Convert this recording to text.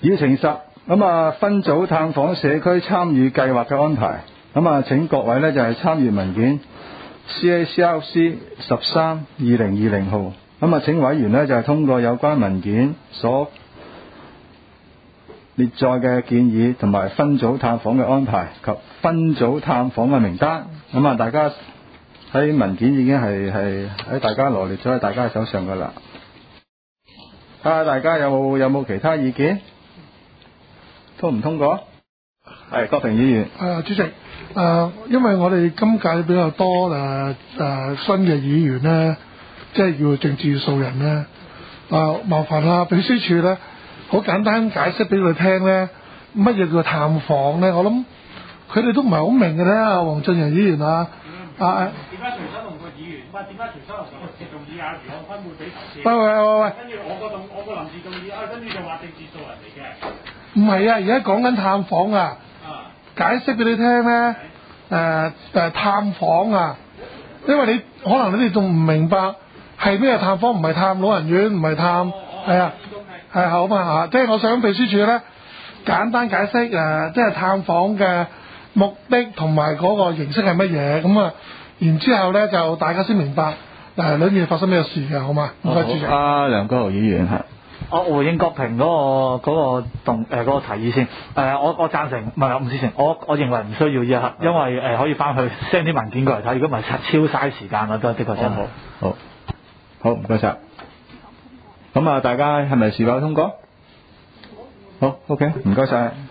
議程10，分組探訪社區參與計劃嘅安排。請各位呢就係參閱文件 CACRC 13/2020號。請委員呢就係通過有關文件所列載嘅建議同埋分組探訪嘅安排及分組探訪嘅名單。大家喺文件已經係喺大家羅列咗喺大家手上噶啦。大家有冇其他意見？通唔通過？係郭平議員。 主席，因為我哋今屆比較多新嘅議員呢，即係要政治素人呢，麻煩秘書處呢，好簡單解釋俾佢聽呢，乜嘢叫探訪呢？我諗佢哋都唔係好明嘅咧。黃俊仁議員點解隨手同個議員？點解隨手同個自動議案如何分配俾頭先？ 喂！ 跟住我個臨時動議跟住就話政治素人嚟嘅。 唔係而家講緊探訪啊！解釋俾你聽咧，探訪啊，因為可能你哋仲唔明白係咩探訪，唔係探老人院，唔係探係好嘛？即係我想秘書處咧簡單解釋即係探訪嘅目的同埋嗰個形式係乜嘢咁然之後咧就大家先明白裏面發生咩事嘅，好嘛？唔該，主席。 梁國豪議員係。 我回應郭平嗰個提議先。我贊成，唔支持。我認為唔需要依一刻，因為可以翻去 send 啲文件過嚟睇。如果唔係超嘥時間啦，都的確真係。 好，唔該晒。大家係咪是否通過？好 ，OK，唔該晒。